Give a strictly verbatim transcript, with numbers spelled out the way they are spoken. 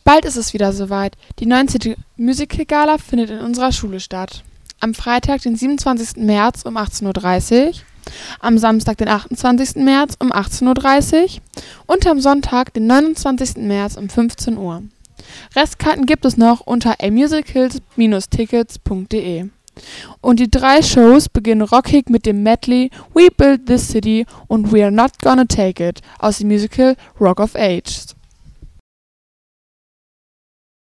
Bald ist es wieder soweit. Die neunzehnte Musical-Gala findet in unserer Schule statt. Am Freitag, den siebenundzwanzigsten März um achtzehn Uhr dreißig, am Samstag, den achtundzwanzigsten März um achtzehn Uhr dreißig und am Sonntag, den neunundzwanzigsten März um fünfzehn Uhr. Restkarten gibt es noch unter a musicals Bindestrich tickets Punkt de. Und die drei Shows beginnen rockig mit dem Medley We Built This City und We Are Not Gonna Take It aus dem Musical Rock of Ages.